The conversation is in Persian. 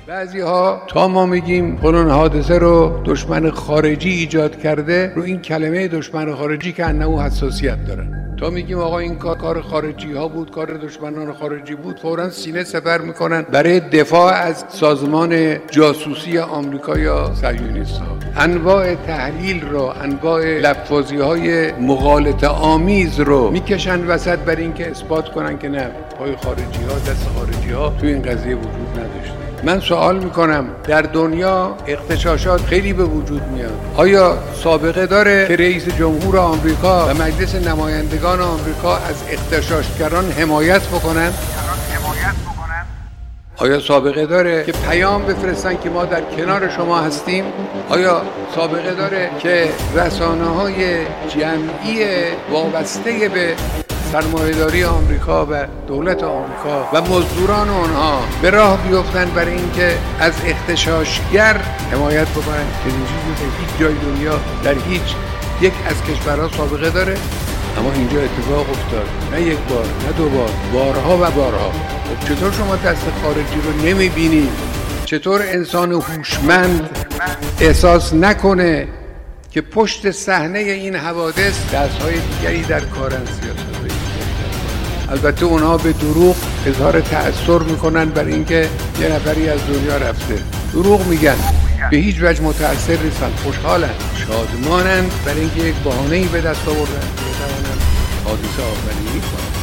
بعضی‌ها تا ما میگیم فلان حادثه رو دشمن خارجی ایجاد کرده، رو این کلمه دشمن خارجی که انه حساسیت دارن. تا میگیم آقا این کار خارجی ها بود، کار دشمنان خارجی بود، فوراً سینه سپر میکنن برای دفاع از سازمان جاسوسی آمریکا یا صهیونیست ها. انواع تحلیل رو، انواع لفاظی های مغالطه آمیز رو میکشن وسط برای اینکه اثبات کنن که نه، پای خارجی ها، دست خارجی ها تو این قضیه وجود نداشته. من سوال میکنم، در دنیا اغتشاشات خیلی به وجود میاد. آیا سابقه داره که رئیس جمهور آمریکا و مجلس نمایندگان آمریکا از اغتشاشگران حمایت بکنن؟ آیا سابقه داره که پیام بفرستن که ما در کنار شما هستیم؟ آیا سابقه داره که رسانه‌های جمعی وابسته به سرمایه‌داری آمریکا و دولت آمریکا و مزدوران اونها به راه بیفتن برای اینکه از اغتشاشگر حمایت بکنن؟ که این چیزی در هیچ جای دنیا، در هیچ یک از کشورها سابقه داره؟ اما اینجا اتفاق افتاد، نه یک بار، نه دو بار، بارها و بارها. خب چطور شما دست خارجی رو نمیبینید؟ چطور انسان هوشمند احساس نکنه که پشت صحنه این حوادث دست‌های دیگری در کارن سیاست‌های؟ البته اونها به دروغ اظهار تأثیر میکنن برای اینکه یه نفری از دنیا رفته. دروغ میگن، به هیچ وجه متأثر نیستن، خوشحالن، شادمانن برای اینکه یک بهانه‌ای به دست آوردن که بتوانن حادثه آفرینی کنن.